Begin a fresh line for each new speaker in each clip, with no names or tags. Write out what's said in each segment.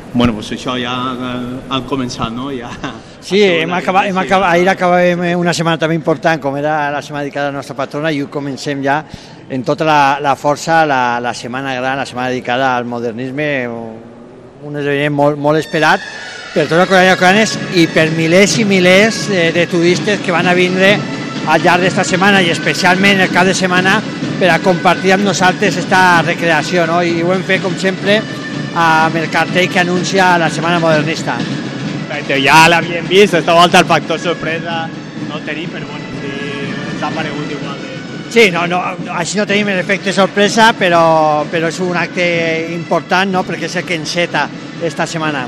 Bueno, pues això ja han començat, no? Ja...
Sí, ahir acabàvem una setmana també important, com era la setmana dedicada a la nostra patrona, i ho comencem ja en tota la força, la setmana gran, la setmana dedicada al modernisme, un esdeveniment molt esperat per tota la colla coreanes i per milers i milers de turistes que van a vindre al llarg d'esta setmana i especialment el cap de setmana per a compartir amb nosaltres aquesta recreació, no? I ho hem fet com sempre amb el cartell que anuncia la Setmana Modernista.
Ja l'havíem vist, esta volta el factor sorpresa no el tenim, però bueno, sí, ens ha paregut igual de...
Sí, així no tenim l'efecte sorpresa, però és un acte important, no?, perquè és el que enceta esta setmana.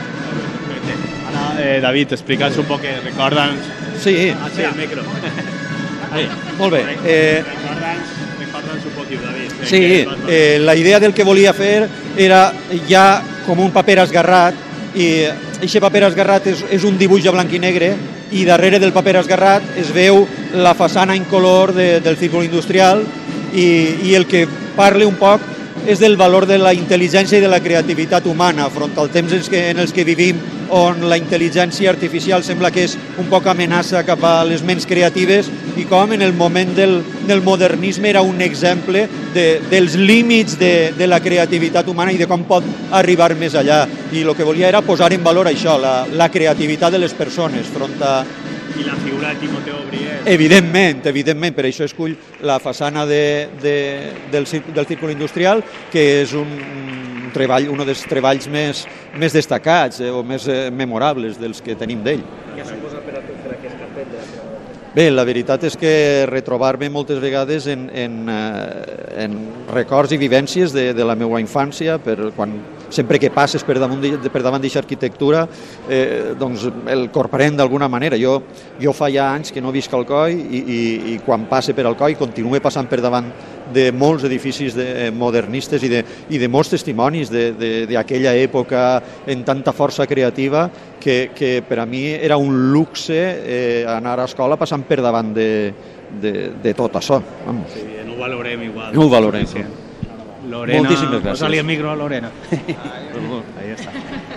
Ara, David, explica'ns un poc, recorda'ns...
Sí,
el micro.
Molt bé.
Recorda'ns un poquet, David.
Sí, la idea del que volia fer era ja com un paper esgarrat, i aquest paper esgarrat és un dibuix a blanc i negre, i darrere del paper esgarrat es veu la façana en color del círcul industrial, i el que parla un poc és del valor de la intel·ligència i de la creativitat humana front al temps en els que vivim, on la intel·ligència artificial sembla que és un poc amenaça cap a les ments creatives, i com en el moment del modernisme era un exemple dels límits de la creativitat humana i de com pot arribar més allà. I el que volia era posar en valor això, la creativitat de les persones front a...
I la figura de Timoteo Briet.
Evidentment, per això escull la façana del círcul industrial, que és un dels treballs més destacats o més memorables dels que tenim d'ell.
Què suposa per a aquest cartell?
Bé, la veritat és que retrobar-me moltes vegades en records i vivències de la meva infància, sempre que passes per davant d'aquesta arquitectura, doncs el corprèn d'alguna manera. Jo fa ja anys que no visc al Coi, i quan passe per al Coi continuo passant per davant de molts edificis modernistes i de molts testimonis d'aquella època en tanta força creativa que per a mi era un luxe anar a escola passant per davant de tot això.
Sí, no ho valorem igual.
No ho valorem. Sí.
Lorena,
moltíssimes gràcies.
Posa-li el micro a Lorena. Ahí està.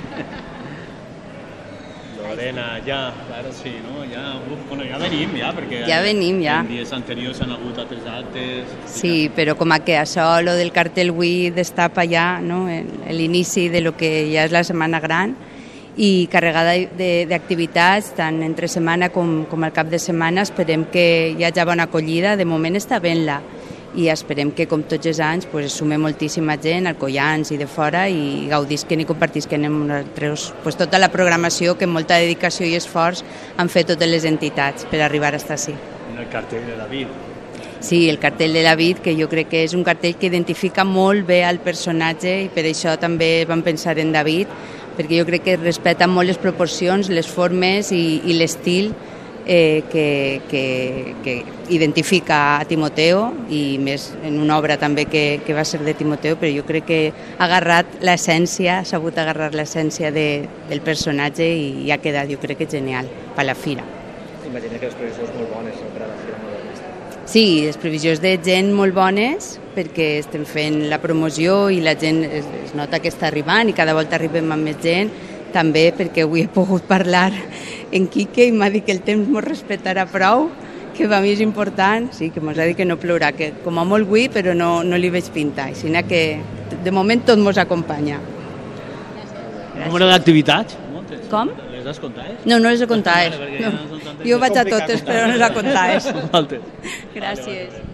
Lorena, ja, ara sí, no? Ja venim, perquè...
Ja venim, ja.
En dies anteriors han hagut altres actes...
Sí, però com que això, lo del cartell avui destapa ja, no?, l'inici de lo que ja és la Setmana Gran, i carregada d'activitats, tant entre setmana com al cap de setmana. Esperem que hi hagi bona acollida. De moment està ben-la, i esperem que, com tots els anys, es sume moltíssima gent, alcoians i de fora, i gaudisquen i compartisquen amb nosaltres tota la programació que amb molta dedicació i esforç han fet totes les entitats per arribar a estar ací.
El cartell de David.
Sí, el cartell de David, que jo crec que és un cartell que identifica molt bé el personatge, i per això també vam pensar en David, perquè jo crec que respecta molt les proporcions, les formes i l'estil que identifica a Timoteo, i més en una obra també que va ser de Timoteo, però jo crec que ha agarrat l'essència, s'ha sabut agarrar l'essència del personatge, i ha quedat, jo crec que genial, per la fira.
Imagina que les previsions molt bones per a la fira modernista.
Sí, les previsions de gent molt bones, perquè estem fent la promoció i la gent es nota que està arribant, i cada volta arribem amb més gent, també perquè avui he pogut parlar en Quique i m'ha dit que el temps m'ho respectarà prou, que per mi és important, sí, que m'ha dit que no plourà, que com a molt vull, però no li veig pintar, així que de moment tot mos acompanya.
Número d'activitats?
Com?
Les has comptat?
No les he comptat. Jo vaig a totes, però no les he comptat. Gràcies.